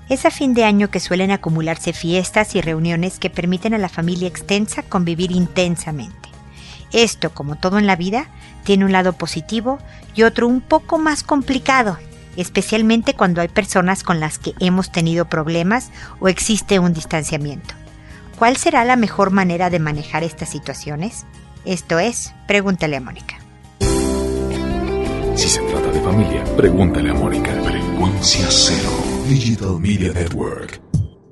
Es a fin de año que suelen acumularse fiestas y reuniones que permiten a la familia extensa convivir intensamente. Esto, como todo en la vida, tiene un lado positivo y otro un poco más complicado, especialmente cuando hay personas con las que hemos tenido problemas o existe un distanciamiento. ¿Cuál será la mejor manera de manejar estas situaciones? Esto es, pregúntale a Mónica. Si se trata de familia, pregúntale a Mónica. Frecuencia Cero, Digital Media Network.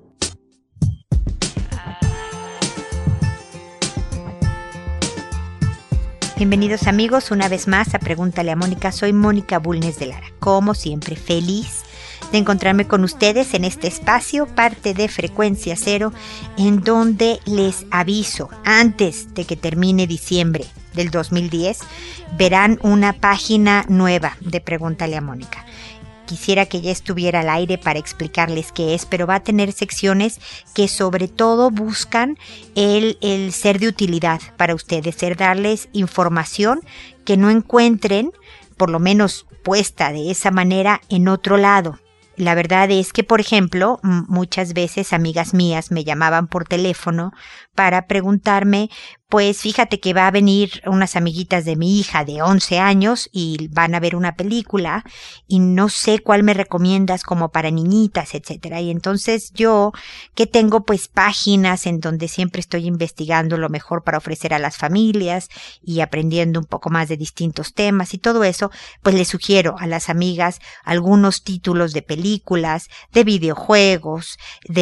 Bienvenidos amigos una vez más a Pregúntale a Mónica. Soy Mónica Bulnes de Lara. Como siempre, feliz de encontrarme con ustedes en este espacio, parte de Frecuencia Cero, en donde les aviso, antes de que termine diciembre del 2010, verán una página nueva de Pregúntale a Mónica. Quisiera que ya estuviera al aire para explicarles qué es, pero va a tener secciones que sobre todo buscan el ser de utilidad para ustedes, el darles información que no encuentren, por lo menos puesta de esa manera, en otro lado. La verdad es que, por ejemplo, muchas veces amigas mías me llamaban por teléfono para preguntarme, pues fíjate que va a venir unas amiguitas de mi hija de 11 años y van a ver una película y no sé cuál me recomiendas como para niñitas, etcétera. Y entonces yo, que tengo pues páginas en donde siempre estoy investigando lo mejor para ofrecer a las familias y aprendiendo un poco más de distintos temas y todo eso, pues les sugiero a las amigas algunos títulos de películas, de videojuegos,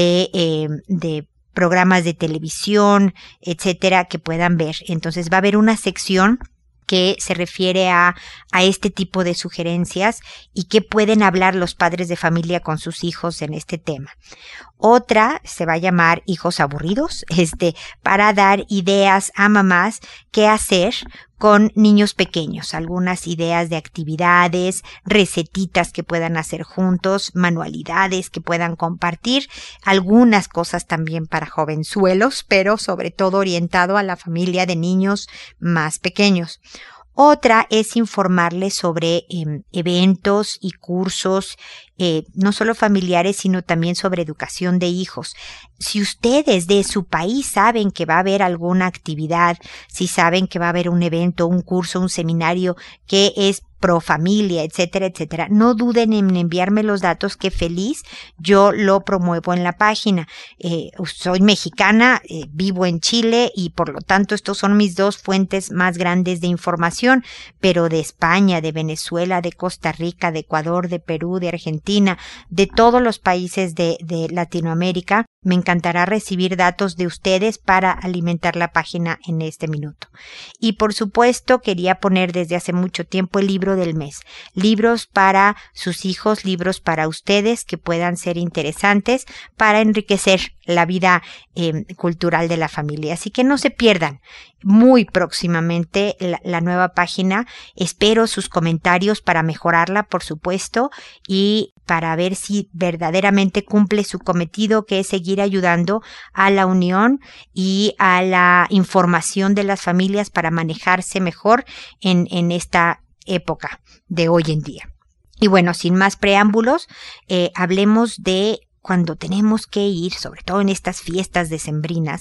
de programas de televisión, etcétera, que puedan ver. Entonces va a haber una sección que se refiere a este tipo de sugerencias y qué pueden hablar los padres de familia con sus hijos en este tema. Otra se va a llamar Hijos Aburridos, para dar ideas a mamás qué hacer con niños pequeños, algunas ideas de actividades, recetitas que puedan hacer juntos, manualidades que puedan compartir, algunas cosas también para jovenzuelos, pero sobre todo orientado a la familia de niños más pequeños. Otra es informarles sobre eventos y cursos, no solo familiares, sino también sobre educación de hijos. Si ustedes de su país saben que va a haber alguna actividad, si saben que va a haber un evento, un curso, un seminario que es pro familia, etcétera, etcétera, no duden en enviarme los datos, que feliz yo lo promuevo en la página. Soy mexicana, vivo en Chile y por lo tanto estos son mis dos fuentes más grandes de información, pero de España, de Venezuela, de Costa Rica, de Ecuador, de Perú, de Argentina, de todos los países de Latinoamérica. Me encantará recibir datos de ustedes para alimentar la página en este minuto. Y por supuesto quería poner desde hace mucho tiempo el libro del mes. Libros para sus hijos, libros para ustedes que puedan ser interesantes para enriquecer la vida cultural de la familia. Así que no se pierdan muy próximamente la nueva página. Espero sus comentarios para mejorarla, por supuesto, y para ver si verdaderamente cumple su cometido, que es seguir ayudando a la unión y a la información de las familias para manejarse mejor en esta época de hoy en día. Y bueno, sin más preámbulos, hablemos de cuando tenemos que ir, sobre todo en estas fiestas decembrinas,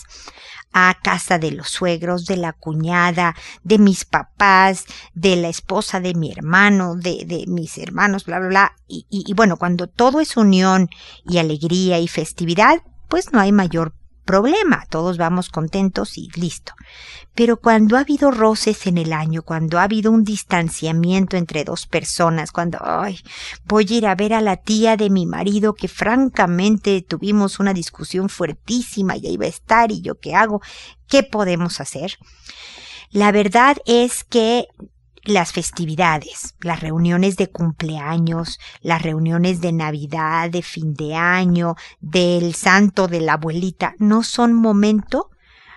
a casa de los suegros, de la cuñada, de mis papás, de la esposa de mi hermano, de mis hermanos, bla, bla, bla. Y bueno, cuando todo es unión y alegría y festividad, pues no hay mayor problema, todos vamos contentos y listo. Pero cuando ha habido roces en el año, cuando ha habido un distanciamiento entre dos personas, cuando voy a ir a ver a la tía de mi marido que francamente tuvimos una discusión fuertísima y ahí va a estar y yo qué hago, ¿qué podemos hacer? La verdad es que las festividades, las reuniones de cumpleaños, las reuniones de Navidad, de fin de año, del santo de la abuelita, no son momento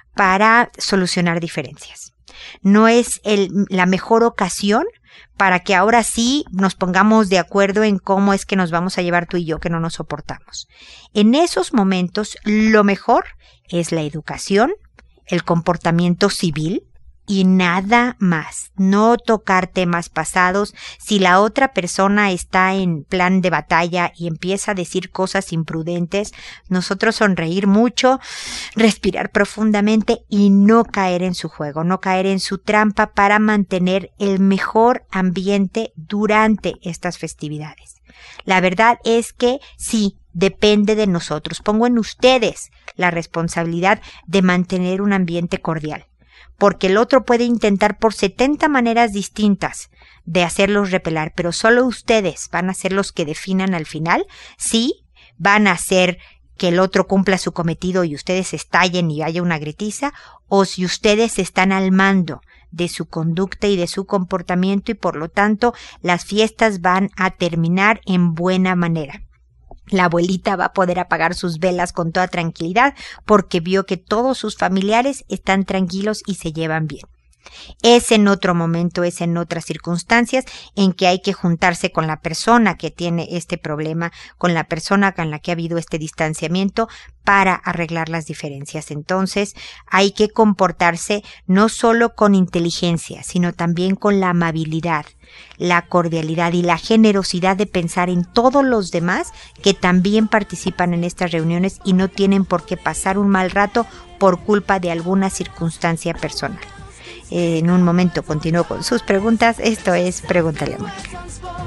para solucionar diferencias. No es la mejor ocasión para que ahora sí nos pongamos de acuerdo en cómo es que nos vamos a llevar tú y yo, que no nos soportamos. En esos momentos, lo mejor es la educación, el comportamiento civil, y nada más. No tocar temas pasados. Si la otra persona está en plan de batalla y empieza a decir cosas imprudentes, nosotros sonreír mucho, respirar profundamente y no caer en su juego, no caer en su trampa para mantener el mejor ambiente durante estas festividades. La verdad es que sí, depende de nosotros. Pongo en ustedes la responsabilidad de mantener un ambiente cordial, porque el otro puede intentar por 70 maneras distintas de hacerlos repelar, pero solo ustedes van a ser los que definan al final si van a hacer que el otro cumpla su cometido y ustedes estallen y haya una gritiza, o si ustedes están al mando de su conducta y de su comportamiento y por lo tanto las fiestas van a terminar en buena manera. La abuelita va a poder apagar sus velas con toda tranquilidad porque vio que todos sus familiares están tranquilos y se llevan bien. Es en otro momento, es en otras circunstancias en que hay que juntarse con la persona que tiene este problema, con la persona con la que ha habido este distanciamiento para arreglar las diferencias. Entonces hay que comportarse no solo con inteligencia, sino también con la amabilidad, la cordialidad y la generosidad de pensar en todos los demás que también participan en estas reuniones y no tienen por qué pasar un mal rato por culpa de alguna circunstancia personal. En un momento continúo con sus preguntas. Esto es Pregúntale a Mónica.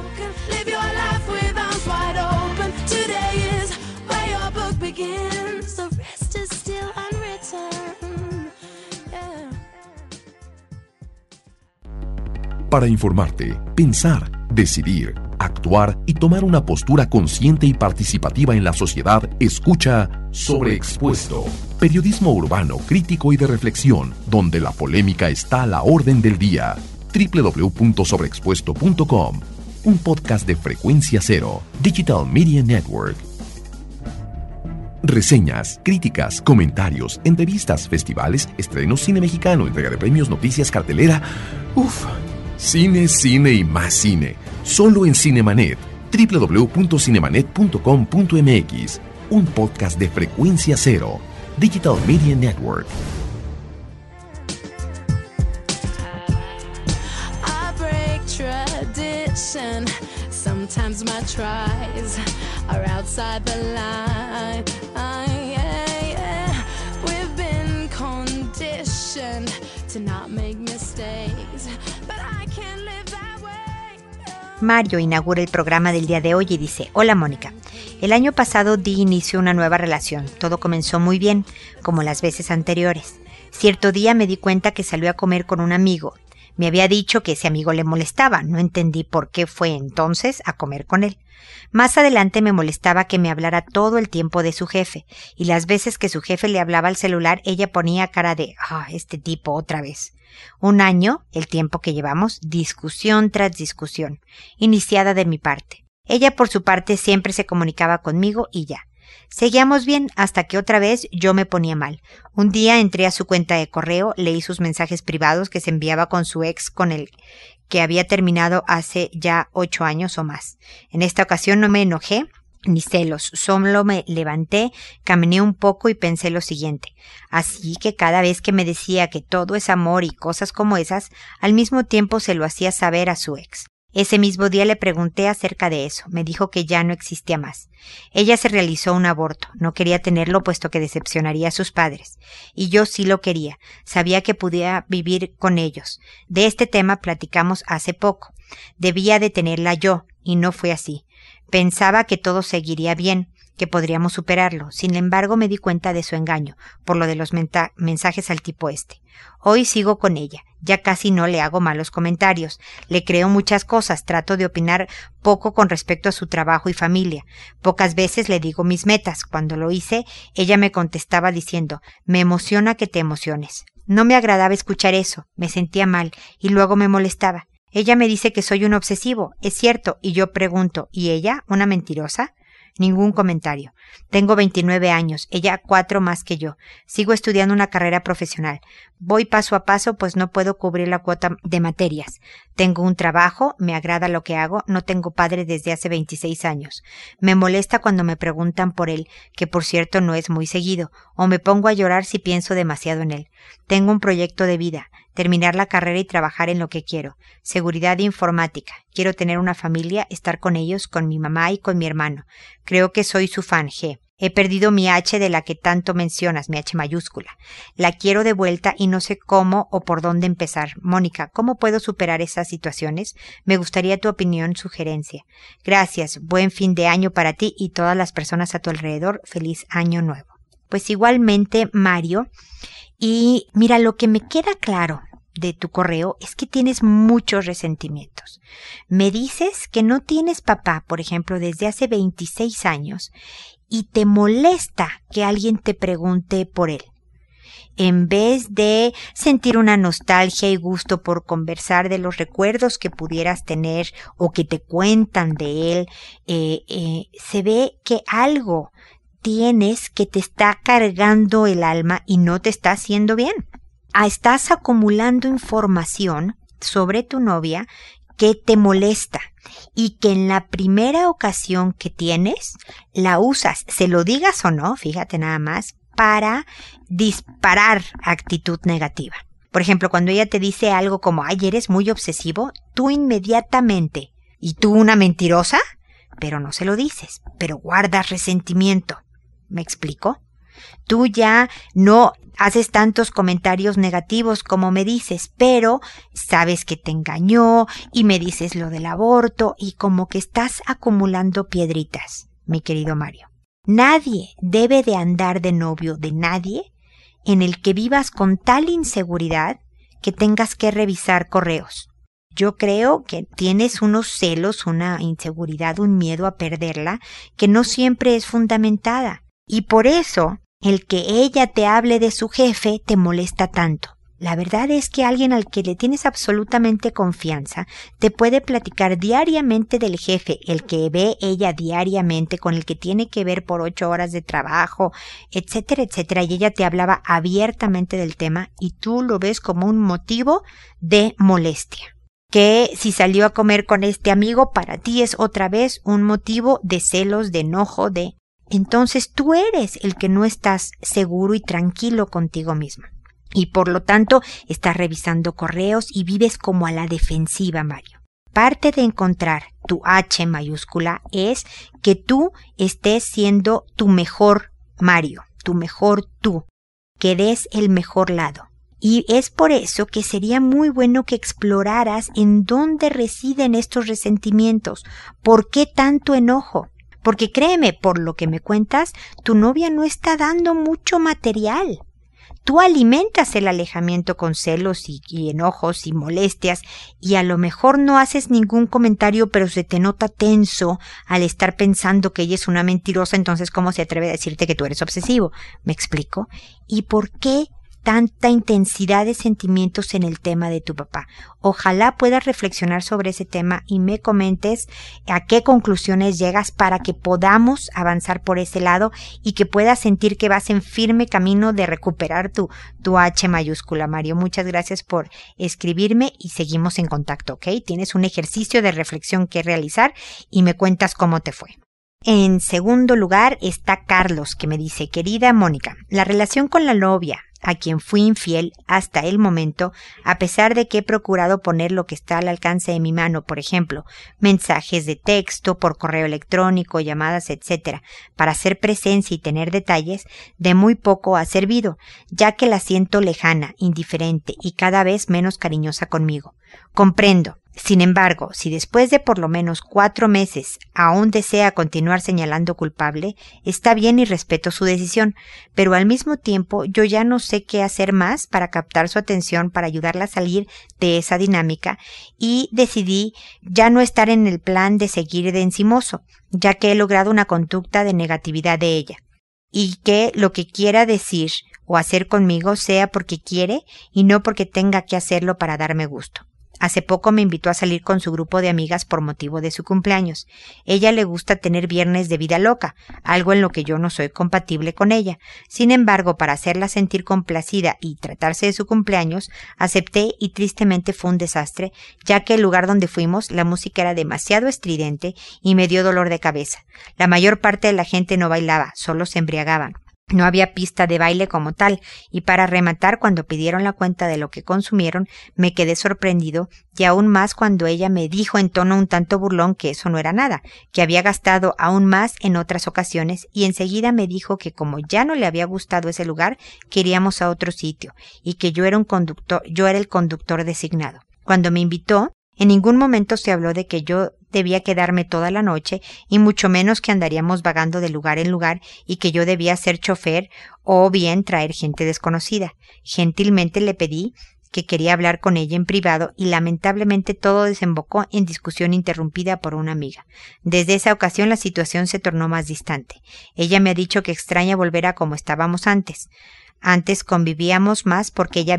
Para informarte, pensar, decidir, actuar y tomar una postura consciente y participativa en la sociedad, escucha Sobreexpuesto. Periodismo urbano, crítico y de reflexión, donde la polémica está a la orden del día. www.sobreexpuesto.com. Un podcast de Frecuencia Cero, Digital Media Network. Reseñas, críticas, comentarios, entrevistas, festivales, estrenos, cine mexicano, entrega de premios, noticias, cartelera. Cine, cine y más cine. Solo en Cinemanet. www.cinemanet.com.mx. Un podcast de Frecuencia Cero, Digital Media Network. I break tradition. Sometimes my tries are outside the line. We've been conditioned to not make mistakes, but I can't live that way. Mario inaugura el programa del día de hoy y dice: Hola Mónica, el año pasado di inicio a una nueva relación. Todo comenzó muy bien, como las veces anteriores. Cierto día me di cuenta que salió a comer con un amigo. Me había dicho que ese amigo le molestaba. No entendí por qué fue entonces a comer con él. Más adelante me molestaba que me hablara todo el tiempo de su jefe, y las veces que su jefe le hablaba al celular, ella ponía cara de este tipo otra vez. Un año, el tiempo que llevamos, discusión tras discusión, iniciada de mi parte. Ella por su parte siempre se comunicaba conmigo y ya. Seguíamos bien hasta que otra vez yo me ponía mal. Un día entré a su cuenta de correo, leí sus mensajes privados que se enviaba con su ex con el que había terminado hace ya 8 años o más. En esta ocasión no me enojé ni celos, solo me levanté, caminé un poco y pensé lo siguiente. Así que cada vez que me decía que todo es amor y cosas como esas, al mismo tiempo se lo hacía saber a su ex. Ese mismo día le pregunté acerca de eso. Me dijo que ya no existía más. Ella se realizó un aborto. No quería tenerlo puesto que decepcionaría a sus padres. Y yo sí lo quería. Sabía que podía vivir con ellos. De este tema platicamos hace poco. Debía de tenerla yo, y no fue así. Pensaba que todo seguiría bien, que podríamos superarlo. Sin embargo, me di cuenta de su engaño, por lo de los mensajes al tipo este. Hoy sigo con ella. Ya casi no le hago malos comentarios. Le creo muchas cosas. Trato de opinar poco con respecto a su trabajo y familia. Pocas veces le digo mis metas. Cuando lo hice, ella me contestaba diciendo: me emociona que te emociones. No me agradaba escuchar eso. Me sentía mal y luego me molestaba. Ella me dice que soy un obsesivo. Es cierto. Y yo pregunto: ¿y ella? ¿Una mentirosa? Ningún comentario. Tengo 29 años, ella 4 más que yo. Sigo estudiando una carrera profesional. Voy paso a paso, pues no puedo cubrir la cuota de materias. Tengo un trabajo, me agrada lo que hago, no tengo padre desde hace 26 años. Me molesta cuando me preguntan por él, que por cierto no es muy seguido, o me pongo a llorar si pienso demasiado en él. Tengo un proyecto de vida, terminar la carrera y trabajar en lo que quiero. Seguridad informática. Quiero tener una familia, estar con ellos, con mi mamá y con mi hermano. Creo que soy su fan, G. He perdido mi H de la que tanto mencionas, mi H mayúscula. La quiero de vuelta y no sé cómo o por dónde empezar. Mónica, ¿cómo puedo superar esas situaciones? Me gustaría tu opinión, sugerencia. Gracias. Buen fin de año para ti y todas las personas a tu alrededor. Feliz año nuevo. Pues igualmente, Mario. Y mira, lo que me queda claro de tu correo es que tienes muchos resentimientos. Me dices que no tienes papá, por ejemplo, desde hace 26 años y te molesta que alguien te pregunte por él. En vez de sentir una nostalgia y gusto por conversar de los recuerdos que pudieras tener o que te cuentan de él, se ve que algo tienes que te está cargando el alma y no te está haciendo bien. Estás acumulando información sobre tu novia que te molesta y que en la primera ocasión que tienes la usas, se lo digas o no, fíjate nada más, para disparar actitud negativa. Por ejemplo, cuando ella te dice algo como, ay, eres muy obsesivo, tú inmediatamente, ¿y tú una mentirosa? Pero no se lo dices, pero guardas resentimiento. ¿Me explico? Tú ya no haces tantos comentarios negativos como me dices, pero sabes que te engañó y me dices lo del aborto y como que estás acumulando piedritas, mi querido Mario. Nadie debe de andar de novio de nadie en el que vivas con tal inseguridad que tengas que revisar correos. Yo creo que tienes unos celos, una inseguridad, un miedo a perderla que no siempre es fundamentada. Y por eso, el que ella te hable de su jefe te molesta tanto. La verdad es que alguien al que le tienes absolutamente confianza te puede platicar diariamente del jefe, el que ve ella diariamente, con el que tiene que ver por 8 horas de trabajo, etcétera, etcétera. Y ella te hablaba abiertamente del tema y tú lo ves como un motivo de molestia. Que si salió a comer con este amigo, para ti es otra vez un motivo de celos, de enojo, de... Entonces tú eres el que no estás seguro y tranquilo contigo mismo. Y por lo tanto estás revisando correos y vives como a la defensiva, Mario. Parte de encontrar tu H mayúscula es que tú estés siendo tu mejor Mario, tu mejor tú, que des el mejor lado. Y es por eso que sería muy bueno que exploraras en dónde residen estos resentimientos, por qué tanto enojo. Porque créeme, por lo que me cuentas, tu novia no está dando mucho material. Tú alimentas el alejamiento con celos y enojos y molestias y a lo mejor no haces ningún comentario, pero se te nota tenso al estar pensando que ella es una mentirosa, entonces ¿cómo se atreve a decirte que tú eres obsesivo? ¿Me explico? ¿Y por qué tanta intensidad de sentimientos en el tema de tu papá? Ojalá puedas reflexionar sobre ese tema y me comentes a qué conclusiones llegas para que podamos avanzar por ese lado y que puedas sentir que vas en firme camino de recuperar tu H mayúscula, Mario. Muchas gracias por escribirme y seguimos en contacto, ¿ok? Tienes un ejercicio de reflexión que realizar y me cuentas cómo te fue. En segundo lugar está Carlos, que me dice, querida Mónica, la relación con la novia, a quien fui infiel hasta el momento, a pesar de que he procurado poner lo que está al alcance de mi mano, por ejemplo, mensajes de texto, por correo electrónico, llamadas, etcétera, para hacer presencia y tener detalles, de muy poco ha servido, ya que la siento lejana, indiferente y cada vez menos cariñosa conmigo. Comprendo. Sin embargo, si después de por lo menos 4 meses aún desea continuar señalando culpable, está bien y respeto su decisión, pero al mismo tiempo yo ya no sé qué hacer más para captar su atención, para ayudarla a salir de esa dinámica, y decidí ya no estar en el plan de seguir de encimoso, ya que he logrado una conducta de negatividad de ella, y que lo que quiera decir o hacer conmigo sea porque quiere y no porque tenga que hacerlo para darme gusto. Hace poco me invitó a salir con su grupo de amigas por motivo de su cumpleaños. Ella le gusta tener viernes de vida loca, algo en lo que yo no soy compatible con ella. Sin embargo, para hacerla sentir complacida y tratarse de su cumpleaños, acepté y tristemente fue un desastre, ya que el lugar donde fuimos, la música era demasiado estridente y me dio dolor de cabeza. La mayor parte de la gente no bailaba, solo se embriagaban. No había pista de baile como tal, y para rematar, cuando pidieron la cuenta de lo que consumieron, me quedé sorprendido, y aún más cuando ella me dijo en tono un tanto burlón que eso no era nada, que había gastado aún más en otras ocasiones, y enseguida me dijo que como ya no le había gustado ese lugar, que iríamos a otro sitio, y que yo era el conductor designado. Cuando me invitó, en ningún momento se habló de que yo debía quedarme toda la noche, y mucho menos que andaríamos vagando de lugar en lugar y que yo debía ser chofer o bien traer gente desconocida. Gentilmente le pedí que quería hablar con ella en privado y lamentablemente todo desembocó en discusión interrumpida por una amiga. Desde esa ocasión la situación se tornó más distante. Ella me ha dicho que extraña volver a como estábamos antes. Antes convivíamos más porque ella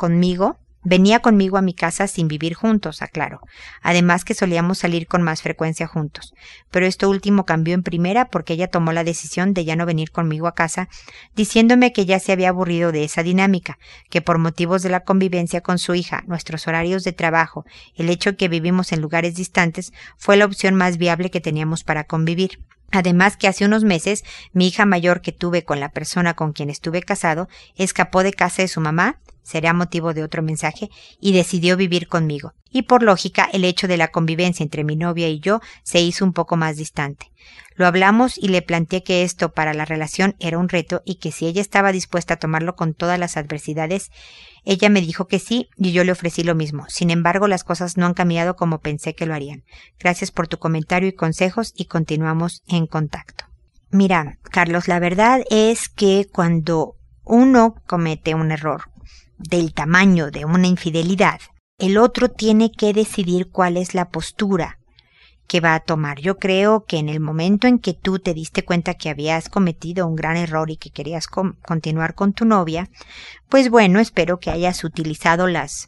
venía conmigo a mi casa sin vivir juntos, aclaro. Además que solíamos salir con más frecuencia juntos. Pero esto último cambió en primera porque ella tomó la decisión de ya no venir conmigo a casa, diciéndome que ya se había aburrido de esa dinámica, que por motivos de la convivencia con su hija, nuestros horarios de trabajo, el hecho de que vivimos en lugares distantes, fue la opción más viable que teníamos para convivir. Además que hace unos meses, mi hija mayor que tuve con la persona con quien estuve casado, escapó de casa de su mamá, será motivo de otro mensaje, y decidió vivir conmigo. Y por lógica, el hecho de la convivencia entre mi novia y yo se hizo un poco más distante. Lo hablamos y le planteé que esto para la relación era un reto y que si ella estaba dispuesta a tomarlo con todas las adversidades, ella me dijo que sí y yo le ofrecí lo mismo. Sin embargo, las cosas no han cambiado como pensé que lo harían. Gracias por tu comentario y consejos y continuamos en contacto. Mira, Carlos, la verdad es que cuando uno comete un error del tamaño de una infidelidad, el otro tiene que decidir cuál es la postura que va a tomar. Yo creo que en el momento en que tú te diste cuenta que habías cometido un gran error y que querías continuar con tu novia, pues bueno, espero que hayas utilizado las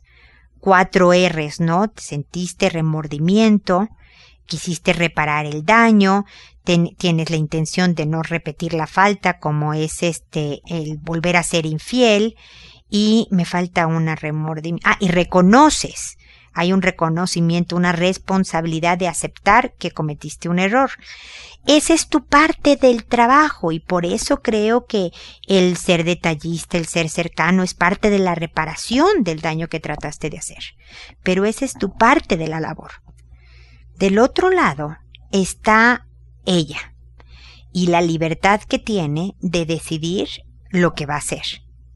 4 R's, ¿no? Te sentiste remordimiento, quisiste reparar el daño, tienes la intención de no repetir la falta, como es el volver a ser infiel, y me falta una remordimiento. Y reconoces. Hay un reconocimiento, una responsabilidad de aceptar que cometiste un error. Esa es tu parte del trabajo y por eso creo que el ser detallista, el ser cercano es parte de la reparación del daño que trataste de hacer. Pero esa es tu parte de la labor. Del otro lado está ella y la libertad que tiene de decidir lo que va a hacer.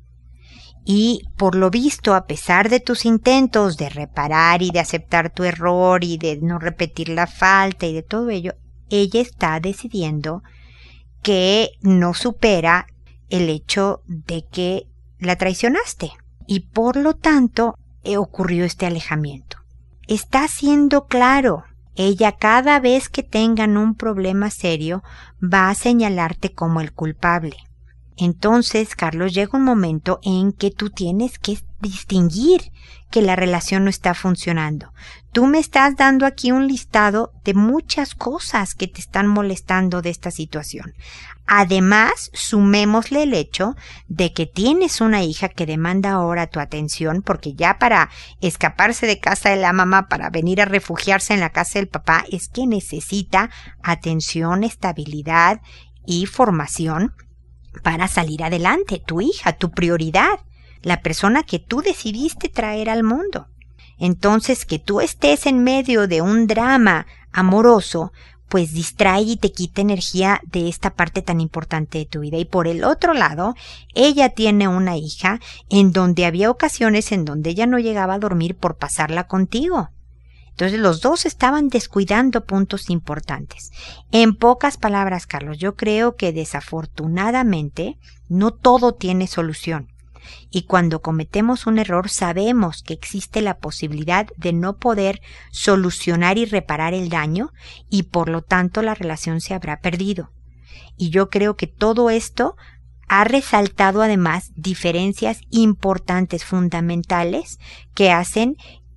Y por lo visto, a pesar de tus intentos de reparar y de aceptar tu error y de no repetir la falta y de todo ello, ella está decidiendo que no supera el hecho de que la traicionaste. Y por lo tanto, ocurrió este alejamiento. Está siendo claro. Ella cada vez que tengan un problema serio va a señalarte como el culpable. Entonces, Carlos, llega un momento en que tú tienes que distinguir que la relación no está funcionando. Tú me estás dando aquí un listado de muchas cosas que te están molestando de esta situación. Además, sumémosle el hecho de que tienes una hija que demanda ahora tu atención, porque ya para escaparse de casa de la mamá, para venir a refugiarse en la casa del papá, es que necesita atención, estabilidad y formación para salir adelante. Tu hija, tu prioridad, la persona que tú decidiste traer al mundo. Entonces, que tú estés en medio de un drama amoroso, pues distrae y te quita energía de esta parte tan importante de tu vida. Y por el otro lado, ella tiene una hija en donde había ocasiones en donde ella no llegaba a dormir por pasarla contigo. Entonces los dos estaban descuidando puntos importantes. En pocas palabras, Carlos, yo creo que desafortunadamente no todo tiene solución. Y cuando cometemos un error sabemos que existe la posibilidad de no poder solucionar y reparar el daño y por lo tanto la relación se habrá perdido. Y yo creo que todo esto ha resaltado además diferencias importantes, fundamentales, que hacen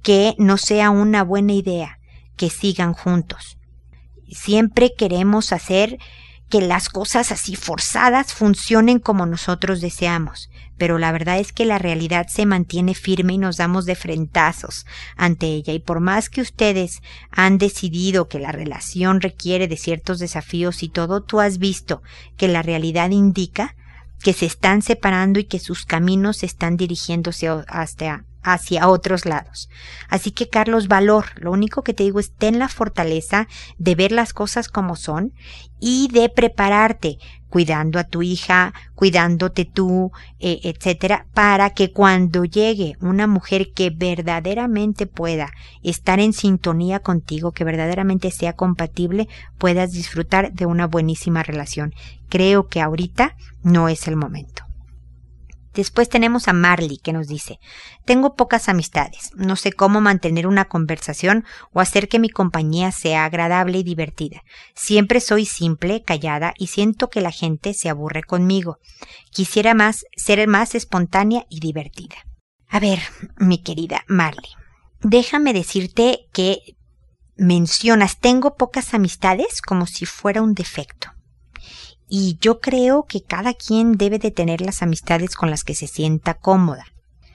que no sea una buena idea que sigan juntos. Siempre queremos hacer que las cosas así forzadas funcionen como nosotros deseamos, pero la verdad es que la realidad se mantiene firme y nos damos de frentazos ante ella, y por más que ustedes han decidido que la relación requiere de ciertos desafíos y todo, tú has visto que la realidad indica que se están separando y que sus caminos están dirigiéndose hacia otros lados. Así que, Carlos, valor. Lo único que te digo es ten la fortaleza de ver las cosas como son y de prepararte, cuidando a tu hija, cuidándote tú, etcétera, para que cuando llegue una mujer que verdaderamente pueda estar en sintonía contigo, que verdaderamente sea compatible, puedas disfrutar de una buenísima relación. Creo que ahorita no es el momento. Después tenemos a Marley, que nos dice: tengo pocas amistades, no sé cómo mantener una conversación o hacer que mi compañía sea agradable y divertida. Siempre soy simple, callada y siento que la gente se aburre conmigo. Quisiera ser más espontánea y divertida. A ver, mi querida Marley, déjame decirte que mencionas tengo pocas amistades como si fuera un defecto. Y yo creo que cada quien debe de tener las amistades con las que se sienta cómoda.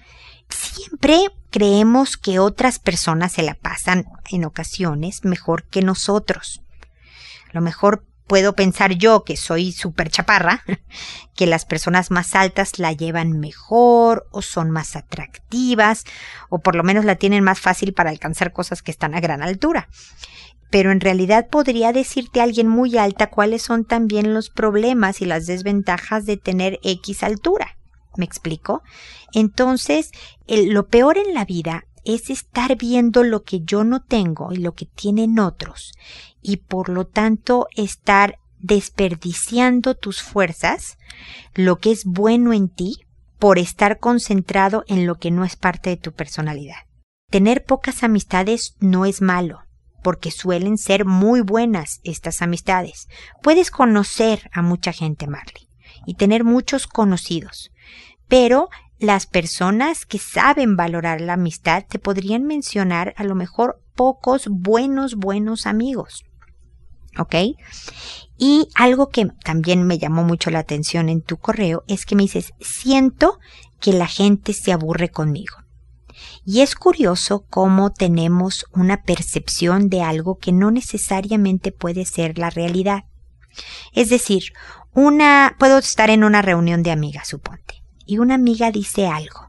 Siempre creemos que otras personas se la pasan en ocasiones mejor que nosotros. A lo mejor puedo pensar yo, que soy súper chaparra, que las personas más altas la llevan mejor o son más atractivas o por lo menos la tienen más fácil para alcanzar cosas que están a gran altura. Pero en realidad podría decirte alguien muy alta cuáles son también los problemas y las desventajas de tener X altura. ¿Me explico? Entonces, lo peor en la vida es estar viendo lo que yo no tengo y lo que tienen otros, y por lo tanto estar desperdiciando tus fuerzas, lo que es bueno en ti, por estar concentrado en lo que no es parte de tu personalidad. Tener pocas amistades no es malo, porque suelen ser muy buenas estas amistades. Puedes conocer a mucha gente, Marley, y tener muchos conocidos, pero las personas que saben valorar la amistad te podrían mencionar a lo mejor pocos buenos amigos, ¿ok? Y algo que también me llamó mucho la atención en tu correo es que me dices, siento que la gente se aburre conmigo. Y es curioso cómo tenemos una percepción de algo que no necesariamente puede ser la realidad. Es decir, puedo estar en una reunión de amigas, suponte, y una amiga dice algo.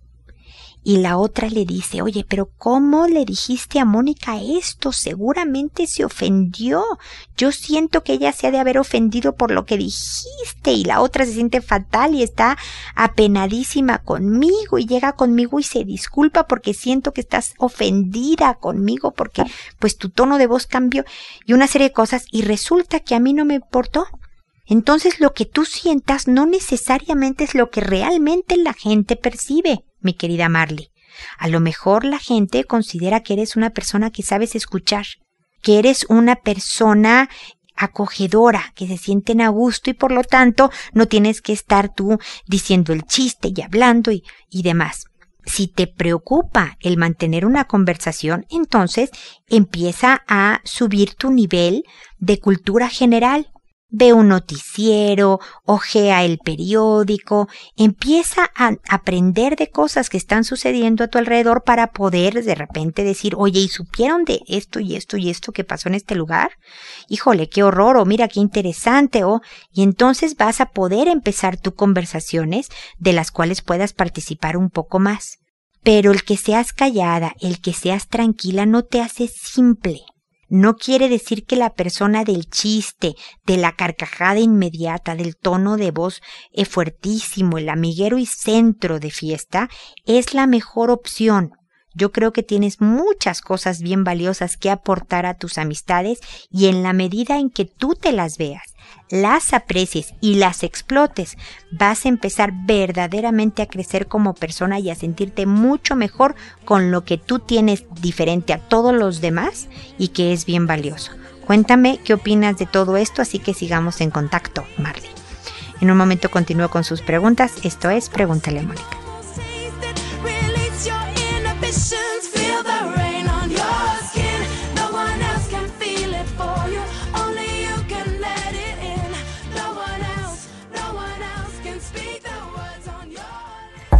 Y la otra le dice, oye, pero ¿cómo le dijiste a Mónica esto? Seguramente se ofendió. Yo siento que ella se ha de haber ofendido por lo que dijiste. Y la otra se siente fatal y está apenadísima conmigo y llega conmigo y se disculpa porque siento que estás ofendida conmigo porque pues tu tono de voz cambió y una serie de cosas, y resulta que a mí no me importó. Entonces lo que tú sientas no necesariamente es lo que realmente la gente percibe, mi querida Marley. A lo mejor la gente considera que eres una persona que sabes escuchar, que eres una persona acogedora, que se sienten a gusto y por lo tanto no tienes que estar tú diciendo el chiste y hablando y demás. Si te preocupa el mantener una conversación, entonces empieza a subir tu nivel de cultura general. Ve un noticiero, ojea el periódico, empieza a aprender de cosas que están sucediendo a tu alrededor para poder de repente decir, oye, ¿y supieron de esto y esto y esto que pasó en este lugar? Híjole, qué horror, o mira qué interesante, y entonces vas a poder empezar tus conversaciones de las cuales puedas participar un poco más. Pero el que seas callada, el que seas tranquila no te hace simple. No quiere decir que la persona del chiste, de la carcajada inmediata, del tono de voz fuertísimo, el amiguero y centro de fiesta, es la mejor opción. Yo creo que tienes muchas cosas bien valiosas que aportar a tus amistades y en la medida en que tú te las veas, las aprecies y las explotes, vas a empezar verdaderamente a crecer como persona y a sentirte mucho mejor con lo que tú tienes diferente a todos los demás y que es bien valioso. Cuéntame qué opinas de todo esto, así que sigamos en contacto, Marley. En un momento continúo con sus preguntas. Esto es Pregúntale a Mónica. Feel the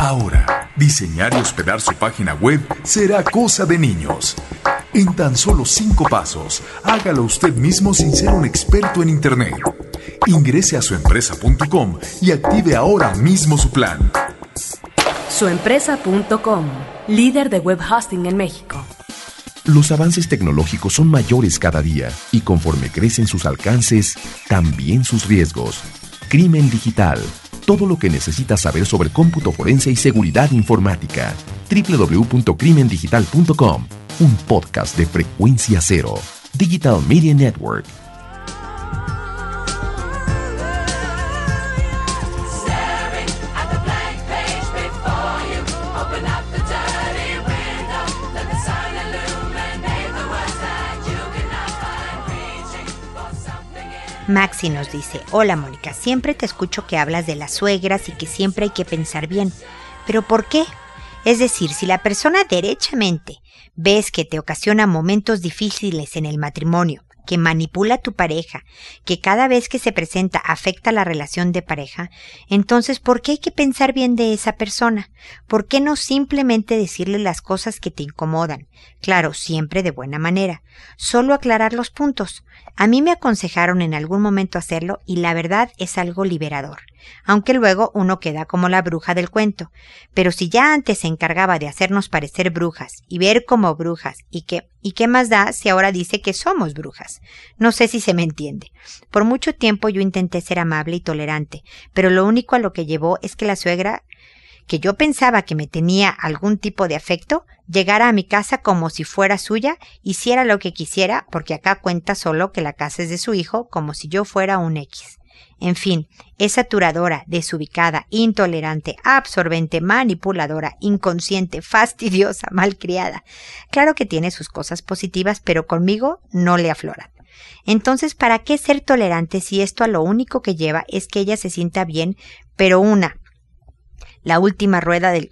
Ahora, diseñar y hospedar su página web será cosa de niños. En tan solo 5 pasos, hágalo usted mismo sin ser un experto en Internet. Ingrese a suempresa.com y active ahora mismo su plan. Suempresa.com, líder de web hosting en México. Los avances tecnológicos son mayores cada día y conforme crecen sus alcances, también sus riesgos. Crimen digital. Todo lo que necesitas saber sobre cómputo forense y seguridad informática. www.crimendigital.com. Un podcast de Frecuencia Cero. Digital Media Network. Maxi nos dice: hola Mónica, siempre te escucho que hablas de las suegras y que siempre hay que pensar bien. ¿Pero por qué? Es decir, si la persona derechamente ves que te ocasiona momentos difíciles en el matrimonio, que manipula a tu pareja, que cada vez que se presenta afecta la relación de pareja, entonces ¿por qué hay que pensar bien de esa persona? ¿Por qué no simplemente decirle las cosas que te incomodan? Claro, siempre de buena manera. Solo aclarar los puntos. A mí me aconsejaron en algún momento hacerlo y la verdad es algo liberador, aunque luego uno queda como la bruja del cuento. Pero si ya antes se encargaba de hacernos parecer brujas y ver como brujas, ¿y qué más da si ahora dice que somos brujas? No sé si se me entiende. Por mucho tiempo yo intenté ser amable y tolerante, pero lo único a lo que llevó es que la suegra, que yo pensaba que me tenía algún tipo de afecto, llegara a mi casa como si fuera suya, hiciera lo que quisiera, porque acá cuenta solo que la casa es de su hijo, como si yo fuera un X. En fin, es saturadora, desubicada, intolerante, absorbente, manipuladora, inconsciente, fastidiosa, malcriada. Claro que tiene sus cosas positivas, pero conmigo no le afloran. Entonces, ¿para qué ser tolerante si esto a lo único que lleva es que ella se sienta bien, pero la última rueda del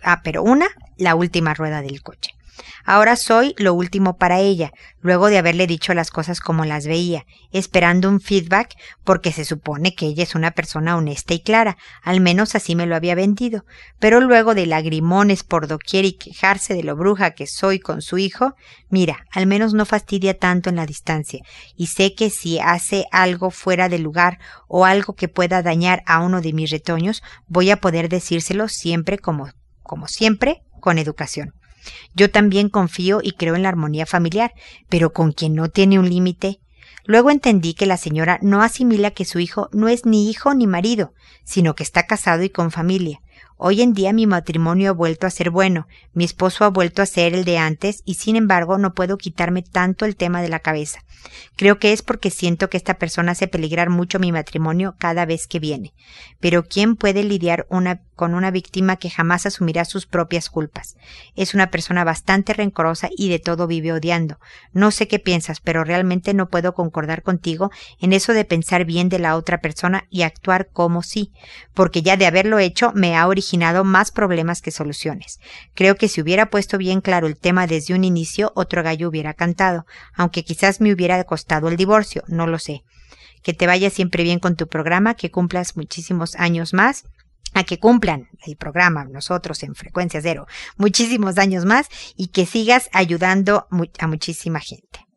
coche? Ahora soy lo último para ella, luego de haberle dicho las cosas como las veía, esperando un feedback porque se supone que ella es una persona honesta y clara, al menos así me lo había vendido, pero luego de lagrimones por doquier y quejarse de lo bruja que soy con su hijo, mira, al menos no fastidia tanto en la distancia, y sé que si hace algo fuera de lugar o algo que pueda dañar a uno de mis retoños, voy a poder decírselo siempre como siempre, con educación. Yo también confío y creo en la armonía familiar, pero con quien no tiene un límite. Luego entendí que la señora no asimila que su hijo no es ni hijo ni marido, sino que está casado y con familia. Hoy en día mi matrimonio ha vuelto a ser bueno, mi esposo ha vuelto a ser el de antes y sin embargo no puedo quitarme tanto el tema de la cabeza. Creo que es porque siento que esta persona hace peligrar mucho mi matrimonio cada vez que viene. Pero ¿quién puede lidiar con una víctima que jamás asumirá sus propias culpas? Es una persona bastante rencorosa y de todo vive odiando. No sé qué piensas, pero realmente no puedo concordar contigo en eso de pensar bien de la otra persona y actuar como sí, porque ya de haberlo hecho me ha originado más problemas que soluciones. Creo que si hubiera puesto bien claro el tema desde un inicio, otro gallo hubiera cantado, aunque quizás me hubiera costado el divorcio, no lo sé. Que te vaya siempre bien con tu programa, que cumplas muchísimos años más, a que cumplan el programa, nosotros en Frecuencia Cero, muchísimos años más y que sigas ayudando a muchísima gente.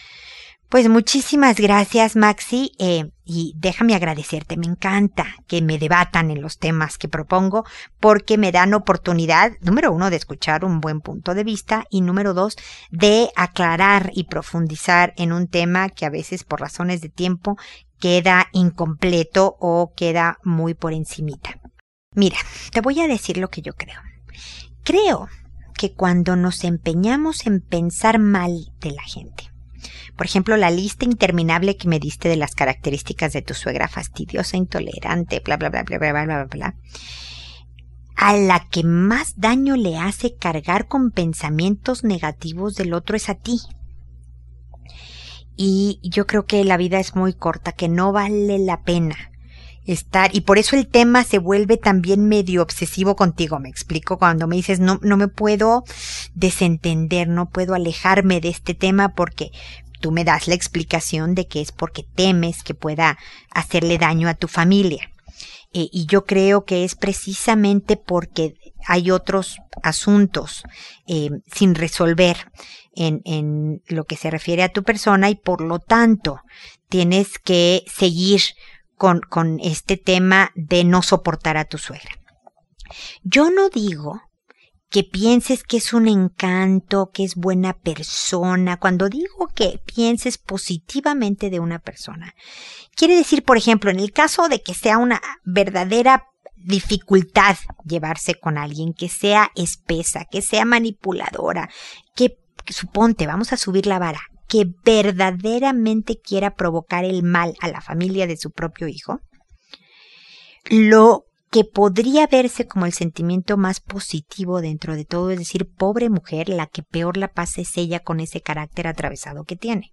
Pues muchísimas gracias, Maxi, y déjame agradecerte. Me encanta que me debatan en los temas que propongo porque me dan oportunidad, número 1, de escuchar un buen punto de vista y número 2, de aclarar y profundizar en un tema que a veces por razones de tiempo queda incompleto o queda muy por encimita. Mira, te voy a decir lo que yo creo. Creo que cuando nos empeñamos en pensar mal de la gente, por ejemplo, la lista interminable que me diste de las características de tu suegra, fastidiosa, intolerante, bla, bla, bla, bla, bla, bla, bla, bla, a la que más daño le hace cargar con pensamientos negativos del otro es a ti. Y yo creo que la vida es muy corta, que no vale la pena estar, y por eso el tema se vuelve también medio obsesivo contigo, me explico, cuando me dices no me puedo desentender, no puedo alejarme de este tema porque tú me das la explicación de que es porque temes que pueda hacerle daño a tu familia. Y yo creo que es precisamente porque hay otros asuntos sin resolver en lo que se refiere a tu persona, y por lo tanto tienes que seguir con este tema de no soportar a tu suegra. Yo no digo que pienses que es un encanto, que es buena persona. Cuando digo que pienses positivamente de una persona, quiere decir, por ejemplo, en el caso de que sea una verdadera dificultad llevarse con alguien, que sea espesa, que sea manipuladora, que suponte, vamos a subir la vara, que verdaderamente quiera provocar el mal a la familia de su propio hijo, lo que podría verse como el sentimiento más positivo dentro de todo, es decir, pobre mujer, la que peor la pasa es ella con ese carácter atravesado que tiene.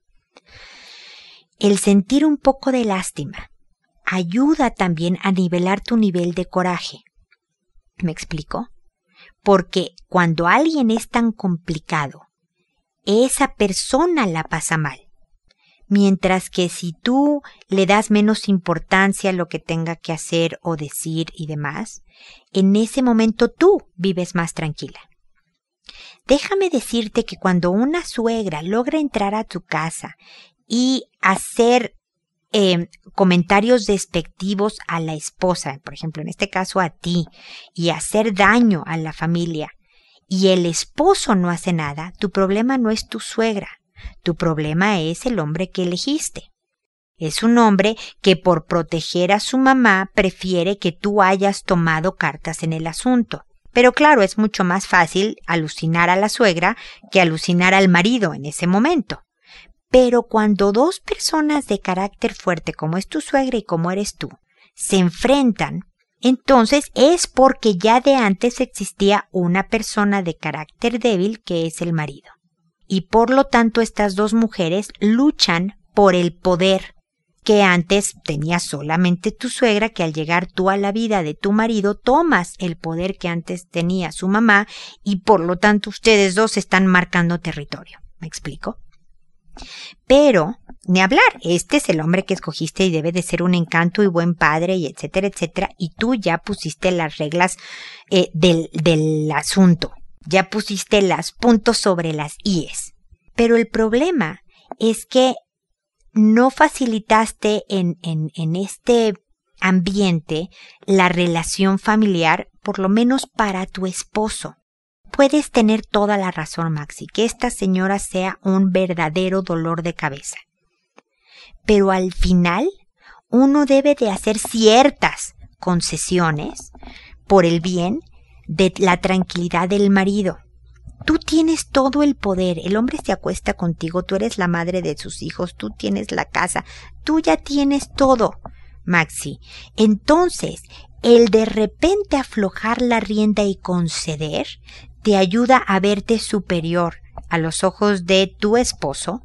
El sentir un poco de lástima ayuda también a nivelar tu nivel de coraje. ¿Me explico? Porque cuando alguien es tan complicado, esa persona la pasa mal. Mientras que si tú le das menos importancia a lo que tenga que hacer o decir y demás, en ese momento tú vives más tranquila. Déjame decirte que cuando una suegra logra entrar a tu casa y hacer comentarios despectivos a la esposa, por ejemplo, en este caso a ti, y hacer daño a la familia, y el esposo no hace nada, tu problema no es tu suegra. Tu problema es el hombre que elegiste. Es un hombre que por proteger a su mamá prefiere que tú hayas tomado cartas en el asunto. Pero claro, es mucho más fácil alucinar a la suegra que alucinar al marido en ese momento. Pero cuando dos personas de carácter fuerte, como es tu suegra y como eres tú, se enfrentan, entonces es porque ya de antes existía una persona de carácter débil que es el marido. Y por lo tanto estas dos mujeres luchan por el poder que antes tenía solamente tu suegra, que al llegar tú a la vida de tu marido tomas el poder que antes tenía su mamá, y por lo tanto ustedes dos están marcando territorio. ¿Me explico? Pero, ni hablar, este es el hombre que escogiste y debe de ser un encanto y buen padre y etcétera, etcétera, y tú ya pusiste las reglas del asunto. Ya pusiste los puntos sobre las íes. Pero el problema es que no facilitaste en este ambiente la relación familiar, por lo menos para tu esposo. Puedes tener toda la razón, Maxi, que esta señora sea un verdadero dolor de cabeza. Pero al final, uno debe de hacer ciertas concesiones por el bien de la tranquilidad del marido. Tú tienes todo el poder, el hombre se acuesta contigo, tú eres la madre de sus hijos, tú tienes la casa, tú ya tienes todo, Maxi. Entonces, el de repente aflojar la rienda y conceder te ayuda a verte superior a los ojos de tu esposo,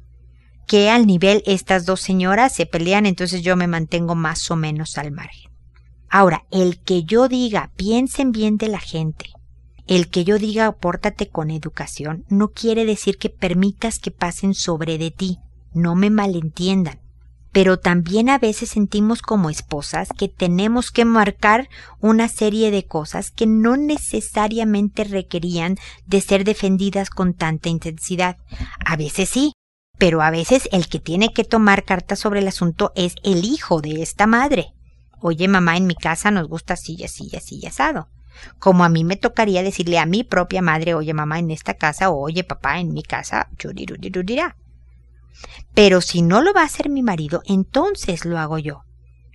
que al nivel estas dos señoras se pelean, entonces yo me mantengo más o menos al margen. Ahora, el que yo diga, piensen bien de la gente, el que yo diga, pórtate con educación, no quiere decir que permitas que pasen sobre de ti, no me malentiendan. Pero también a veces sentimos como esposas que tenemos que marcar una serie de cosas que no necesariamente requerían de ser defendidas con tanta intensidad. A veces sí, pero a veces el que tiene que tomar cartas sobre el asunto es el hijo de esta madre. Oye, mamá, en mi casa nos gusta así, así, así, asado. Como a mí me tocaría decirle a mi propia madre, oye, mamá, en esta casa, o oye, papá, en mi casa, churirurirurirá. Pero si no lo va a hacer mi marido, entonces lo hago yo.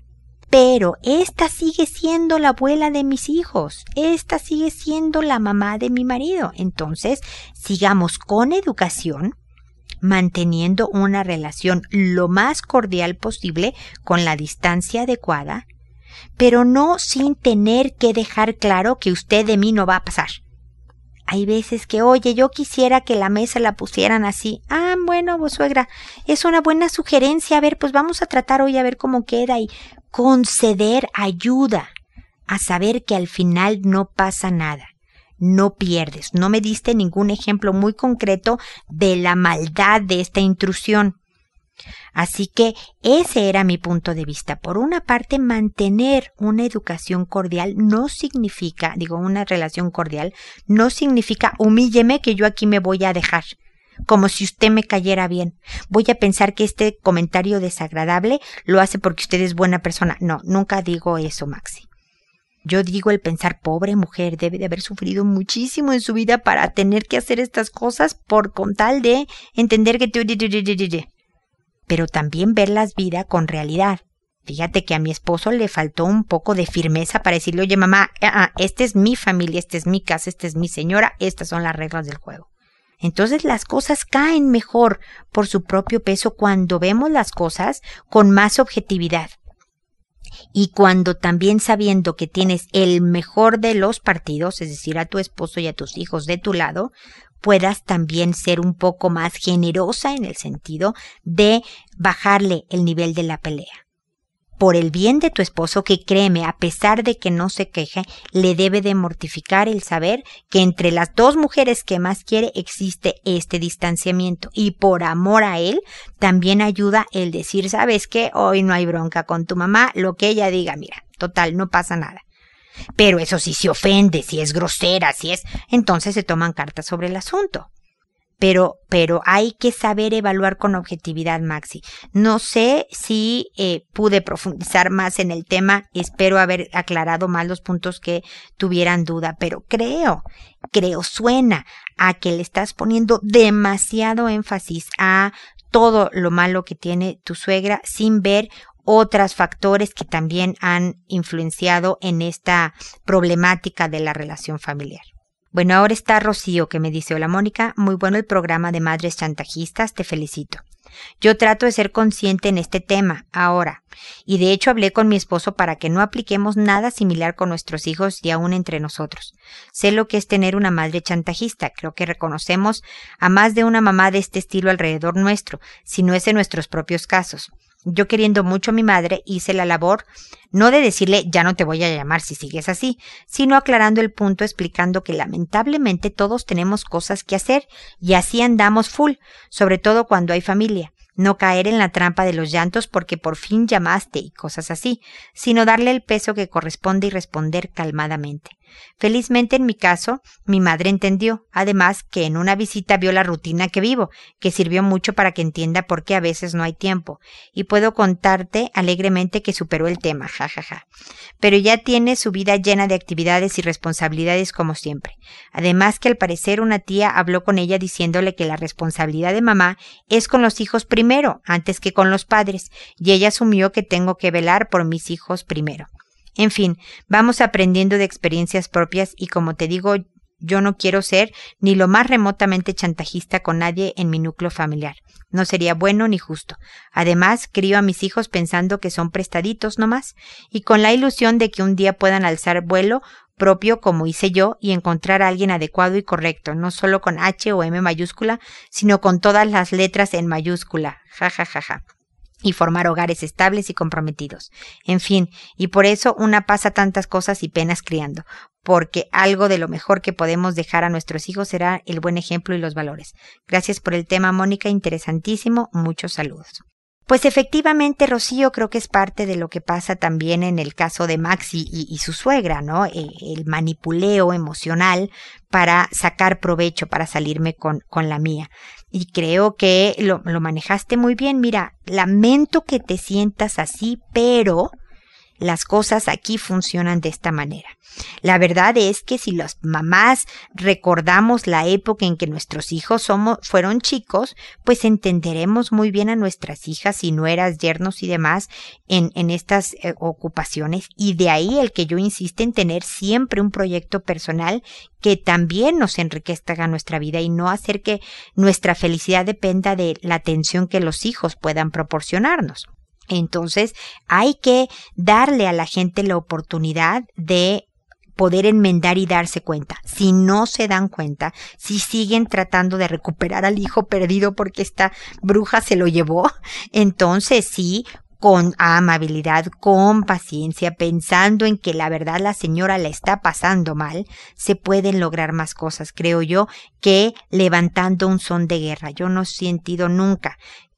Pero esta sigue siendo la abuela de mis hijos, esta sigue siendo la mamá de mi marido. Entonces, sigamos con educación, manteniendo una relación lo más cordial posible con la distancia adecuada, pero no sin tener que dejar claro que usted de mí no va a pasar. Hay veces que, oye, yo quisiera que la mesa la pusieran así. Ah, bueno, pues suegra, es una buena sugerencia. A ver, pues vamos a tratar hoy a ver cómo queda. Y conceder ayuda a saber que al final no pasa nada. No pierdes. No me diste ningún ejemplo muy concreto de la maldad de esta intrusión. Así que ese era mi punto de vista. Por una parte, mantener una educación cordial no significa, una relación cordial, no significa humílleme que yo aquí me voy a dejar, como si usted me cayera bien. Voy a pensar que este comentario desagradable lo hace porque usted es buena persona. No, nunca digo eso, Maxi. Yo digo el pensar, pobre mujer, debe de haber sufrido muchísimo en su vida para tener que hacer estas cosas con tal de entender que... Pero también ver las vidas con realidad. Fíjate que a mi esposo le faltó un poco de firmeza para decirle, oye mamá, esta es mi familia, esta es mi casa, esta es mi señora, estas son las reglas del juego. Entonces las cosas caen mejor por su propio peso cuando vemos las cosas con más objetividad. Y cuando también sabiendo que tienes el mejor de los partidos, es decir, a tu esposo y a tus hijos de tu lado, puedas también ser un poco más generosa en el sentido de bajarle el nivel de la pelea. Por el bien de tu esposo, que créeme, a pesar de que no se queje, le debe de mortificar el saber que entre las dos mujeres que más quiere existe este distanciamiento. Y por amor a él, también ayuda el decir, ¿sabes qué? Hoy no hay bronca con tu mamá, lo que ella diga, mira, total, no pasa nada. Pero eso sí se ofende, si es grosera, entonces se toman cartas sobre el asunto. Pero hay que saber evaluar con objetividad, Maxi. No sé si pude profundizar más en el tema, espero haber aclarado más los puntos que tuvieran duda, pero creo, suena a que le estás poniendo demasiado énfasis a todo lo malo que tiene tu suegra sin ver otros factores que también han influenciado en esta problemática de la relación familiar. Bueno, ahora está Rocío, que me dice, hola Mónica, muy bueno el programa de Madres Chantajistas, te felicito. Yo trato de ser consciente en este tema ahora, y de hecho hablé con mi esposo para que no apliquemos nada similar con nuestros hijos y aún entre nosotros. Sé lo que es tener una madre chantajista, creo que reconocemos a más de una mamá de este estilo alrededor nuestro, si no es en nuestros propios casos. Yo, queriendo mucho a mi madre, hice la labor no de decirle ya no te voy a llamar si sigues así, sino aclarando el punto, explicando que lamentablemente todos tenemos cosas que hacer y así andamos full, sobre todo cuando hay familia. No caer en la trampa de los llantos porque por fin llamaste y cosas así, sino darle el peso que corresponde y responder calmadamente. Felizmente en mi caso, mi madre entendió, además que en una visita vio la rutina que vivo, que sirvió mucho para que entienda por qué a veces no hay tiempo, y puedo contarte alegremente que superó el tema, jajaja. Pero ya tiene su vida llena de actividades y responsabilidades como siempre. Además que al parecer una tía habló con ella diciéndole que la responsabilidad de mamá es con los hijos primero, antes que con los padres, y ella asumió que tengo que velar por mis hijos primero. En fin, vamos aprendiendo de experiencias propias y como te digo, yo no quiero ser ni lo más remotamente chantajista con nadie en mi núcleo familiar. No sería bueno ni justo. Además, crío a mis hijos pensando que son prestaditos nomás y con la ilusión de que un día puedan alzar vuelo propio como hice yo y encontrar a alguien adecuado y correcto, no solo con H o M mayúscula, sino con todas las letras en mayúscula. Ja. Y formar hogares estables y comprometidos. En fin, y por eso una pasa tantas cosas y penas criando, porque algo de lo mejor que podemos dejar a nuestros hijos será el buen ejemplo y los valores. Gracias por el tema, Mónica, interesantísimo, muchos saludos. Pues efectivamente, Rocío, creo que es parte de lo que pasa también en el caso de Maxi y su suegra, ¿no? El manipuleo emocional para sacar provecho, para salirme con la mía. Y creo que lo manejaste muy bien. Mira, lamento que te sientas así, pero las cosas aquí funcionan de esta manera. La verdad es que si las mamás recordamos la época en que nuestros hijos fueron chicos, pues entenderemos muy bien a nuestras hijas y nueras, yernos y demás en estas ocupaciones. Y de ahí el que yo insiste en tener siempre un proyecto personal que también nos enriquezca nuestra vida y no hacer que nuestra felicidad dependa de la atención que los hijos puedan proporcionarnos. Entonces, hay que darle a la gente la oportunidad de poder enmendar y darse cuenta. Si no se dan cuenta, si siguen tratando de recuperar al hijo perdido porque esta bruja se lo llevó, entonces sí, con amabilidad, con paciencia, pensando en que la verdad la señora la está pasando mal, se pueden lograr más cosas, creo yo, que levantando un son de guerra. Yo no he sentido nunca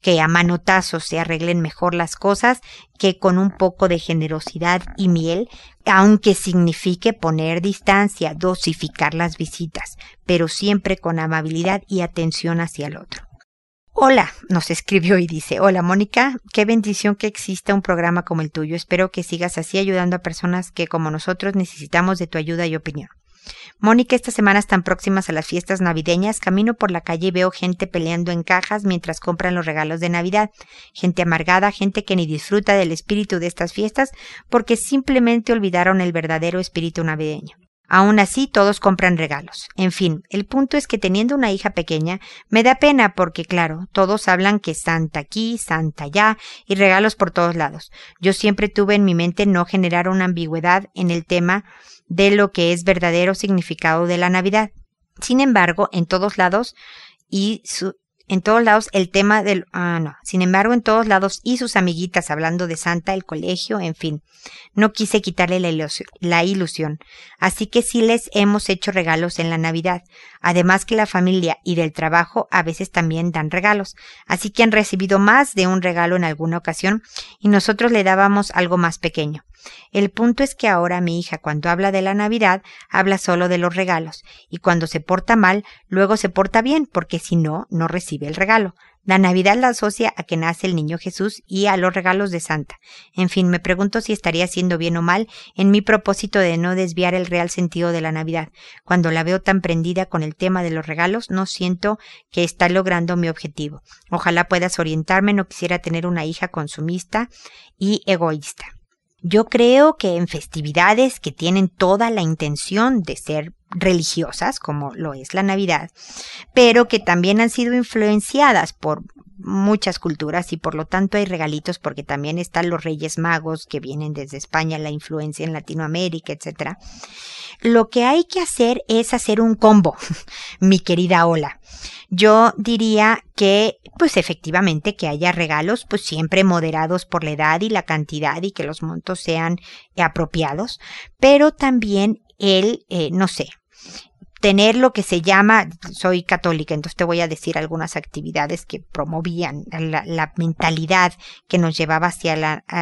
que a manotazos se arreglen mejor las cosas que con un poco de generosidad y miel, aunque signifique poner distancia, dosificar las visitas, pero siempre con amabilidad y atención hacia el otro. Hola, nos escribió y dice: hola Mónica, qué bendición que exista un programa como el tuyo. Espero que sigas así ayudando a personas que como nosotros necesitamos de tu ayuda y opinión. Mónica, estas semanas tan próximas a las fiestas navideñas, camino por la calle y veo gente peleando en cajas mientras compran los regalos de Navidad. Gente amargada, gente que ni disfruta del espíritu de estas fiestas porque simplemente olvidaron el verdadero espíritu navideño. Aún así, todos compran regalos. En fin, el punto es que teniendo una hija pequeña, me da pena porque, claro, todos hablan que Santa aquí, Santa allá y regalos por todos lados. Yo siempre tuve en mi mente no generar una ambigüedad en el tema de lo que es verdadero significado de la Navidad. Sin embargo, en todos lados el tema del... Sin embargo, en todos lados y sus amiguitas hablando de Santa, el colegio, en fin. No quise quitarle la ilusión. Así que sí les hemos hecho regalos en la Navidad. Además que la familia y del trabajo a veces también dan regalos. Así que han recibido más de un regalo en alguna ocasión y nosotros le dábamos algo más pequeño. El punto es que ahora mi hija, cuando habla de la Navidad, habla solo de los regalos, y cuando se porta mal, luego se porta bien, porque si no, no recibe el regalo. La Navidad la asocia a que nace el niño Jesús y a los regalos de Santa. En fin, me pregunto si estaría haciendo bien o mal en mi propósito de no desviar el real sentido de la Navidad. Cuando la veo tan prendida con el tema de los regalos, no siento que está logrando mi objetivo. Ojalá puedas orientarme, no quisiera tener una hija consumista y egoísta. Yo creo que en festividades que tienen toda la intención de ser religiosas, como lo es la Navidad, pero que también han sido influenciadas por muchas culturas y por lo tanto hay regalitos porque también están los Reyes Magos que vienen desde España, la influencia en Latinoamérica, etcétera. Lo que hay que hacer es hacer un combo, mi querida Ola. Yo diría que, pues efectivamente, que haya regalos, pues siempre moderados por la edad y la cantidad y que los montos sean apropiados, pero también tener lo que se llama, soy católica, entonces te voy a decir algunas actividades que promovían la mentalidad que nos llevaba hacia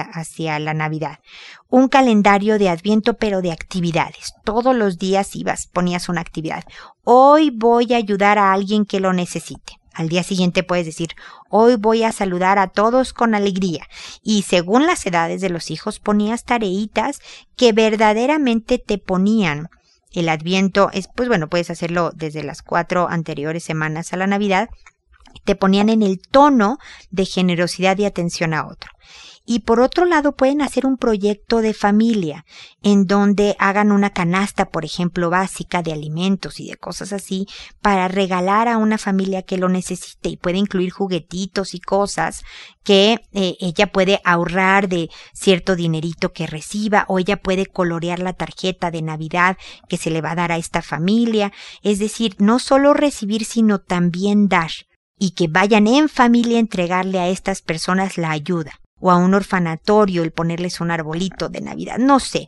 la Navidad. Un calendario de Adviento, pero de actividades. Todos los días ponías una actividad. Hoy voy a ayudar a alguien que lo necesite. Al día siguiente puedes decir, hoy voy a saludar a todos con alegría. Y según las edades de los hijos, ponías tareitas que verdaderamente te ponían. El Adviento puedes hacerlo desde las 4 anteriores semanas a la Navidad. Te ponían en el tono de generosidad y atención a otro. Y por otro lado pueden hacer un proyecto de familia en donde hagan una canasta, por ejemplo, básica de alimentos y de cosas así para regalar a una familia que lo necesite y puede incluir juguetitos y cosas que ella puede ahorrar de cierto dinerito que reciba o ella puede colorear la tarjeta de Navidad que se le va a dar a esta familia. Es decir, no solo recibir sino también dar y que vayan en familia a entregarle a estas personas la ayuda. O a un orfanatorio, el ponerles un arbolito de Navidad, no sé,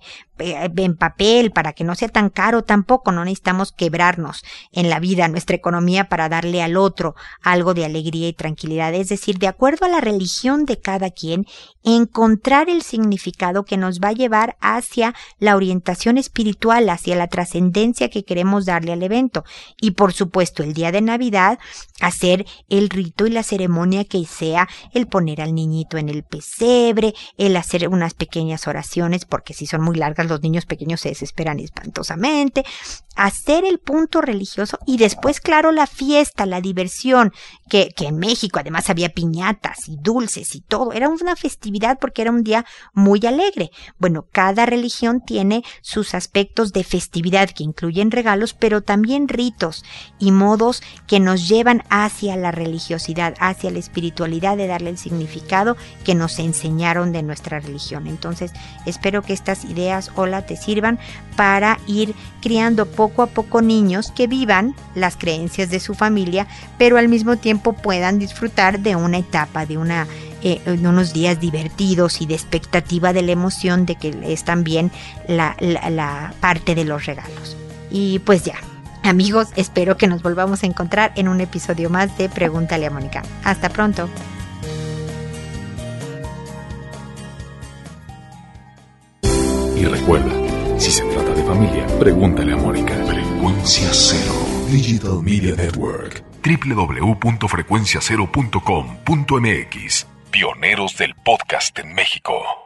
en papel, para que no sea tan caro tampoco, no necesitamos quebrarnos en la vida, nuestra economía para darle al otro algo de alegría y tranquilidad, es decir, de acuerdo a la religión de cada quien, encontrar el significado que nos va a llevar hacia la orientación espiritual, hacia la trascendencia que queremos darle al evento, y por supuesto el día de Navidad, hacer el rito y la ceremonia que sea el poner al niñito en el pesebre, el hacer unas pequeñas oraciones, porque si son muy largas los niños pequeños se desesperan espantosamente, hacer el punto religioso y después, claro, la fiesta, la diversión, que en México además había piñatas y dulces y todo, era una festividad porque era un día muy alegre. Bueno, cada religión tiene sus aspectos de festividad que incluyen regalos, pero también ritos y modos que nos llevan hacia la religiosidad, hacia la espiritualidad de darle el significado que nos enseñaron de nuestra religión. Entonces, espero que estas ideas, Ola, te sirvan para ir criando poco a poco niños que vivan las creencias de su familia, pero al mismo tiempo puedan disfrutar de una etapa, de unos días divertidos y de expectativa de la emoción de que es también la parte de los regalos. Y pues ya, amigos, espero que nos volvamos a encontrar en un episodio más de Pregúntale a Mónica. Hasta pronto. Y recuerda, si se trata de familia, pregúntale a Mónica. Frecuencia Cero Digital Media Network. www.frecuenciacero.com.mx. Pioneros del podcast en México.